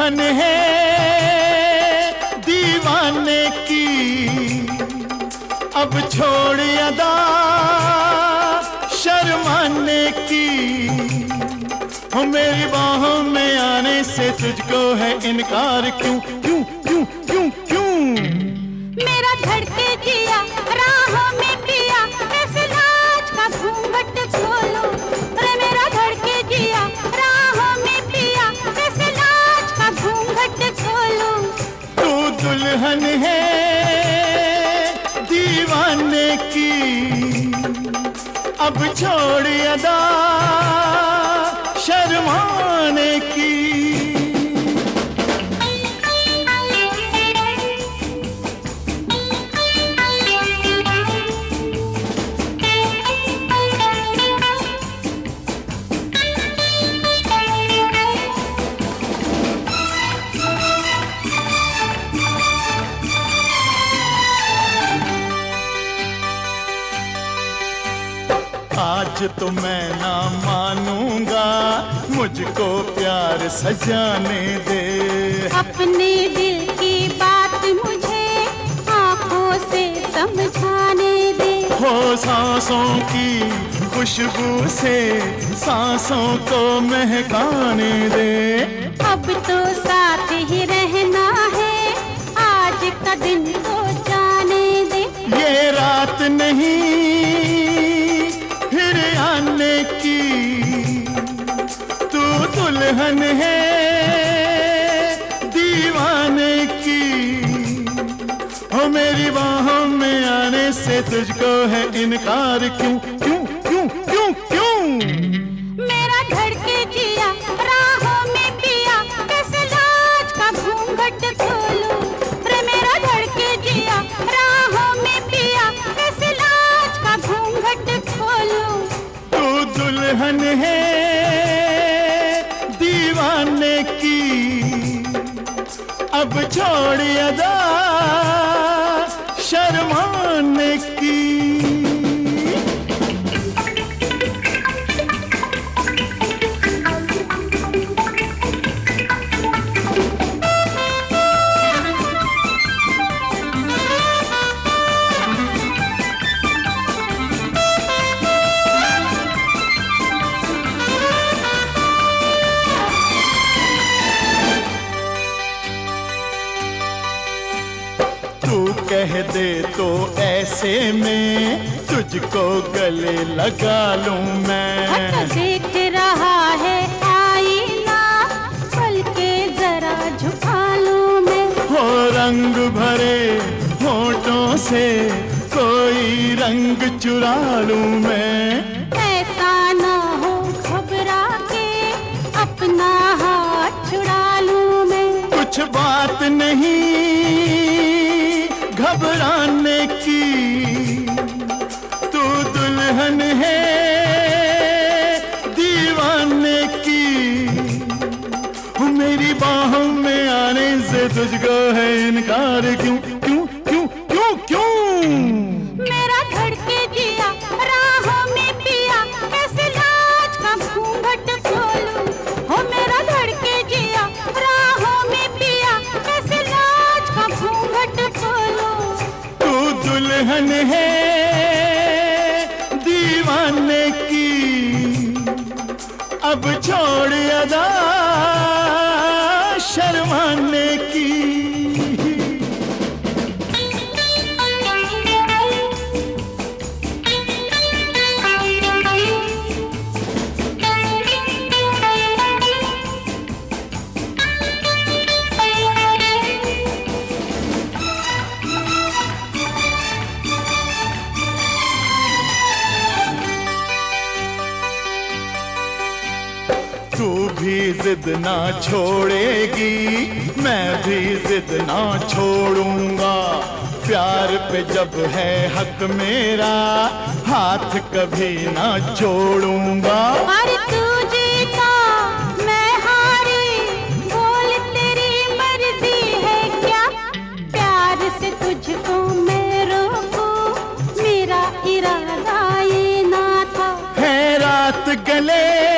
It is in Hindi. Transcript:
दुल्हन है दीवाने की, अब छोड़ अदा शर्माने की। हो मेरी बाहों में आने से तुझको है इनकार क्यों क्यों क्यों क्यों क्यों? मेरा धड़के जिया राहों में पिया, कैसे लाज का घूंघट खोलूं। अरे मेरा धड़के जिया राहों में पिया, कैसे लाज का घूंघट खोलूं। तू दुल्हन है दीवाने की, अब छोड़ अदा शर्माने की। आज तो मैं ना मानूंगा, मुझको प्यार सजाने दे। अपने दिल की बात मुझे आंखों से समझाने दे। हो सांसों की खुशबू से सांसों को महकाने दे। अब तो साथ ही रहना है, आज का दिन तो जाने दे। ये रात नहीं फिर आने की, तू दुल्हन है दीवाने की। हो मेरी बाहों में आने से तुझको है इनकार क्यों क्यों क्यों क्यों क्यों? मेरा धड़के जिया राहों में पिया, कैसे लाज का घूंघट खोलूं। रे मेरा धड़के जिया राहों में पिया, कैसे लाज का घूंघट खोलूं। तू दुल्हन है दीवाने की, अब छोड़ अदा शर्माने की। तू कह दे तो ऐसे में तुझको गले लगा लूं मैं। देख रहा है आईना, पल के जरा झुका लूं मैं। हो रंग भरे होठों से कोई रंग चुरा लूं मैं। ऐसा ना हो घबरा के अपना हाथ छुड़ा लूं मैं। कुछ बात नहीं घबराने की, तू दुल्हन है दीवाने की। मेरी बाहों में आने से तुझको है इनकार क्यों क्यों क्यों क्यों क्यों? मेरा धड़के जिया राहों में पिया, कैसे लाज का घूंघट खोलूं। हो मेरा धड़के जिया राहों में पिया, कैसे लाज का घूंघट खोलूं। तू दुल्हन है दीवाने की, अब छोड़ अदा शर्माने की। तू भी जिद ना छोड़ेगी, मैं भी जिद ना छोड़ूंगा। प्यार पे जब है हक मेरा, हाथ कभी ना छोड़ूंगा। अरे तू जीता मैं हारी, बोल तेरी मर्जी है क्या। प्यार से तुझको मैं रोकूं, मेरा इरादा ये ना था। है रात गले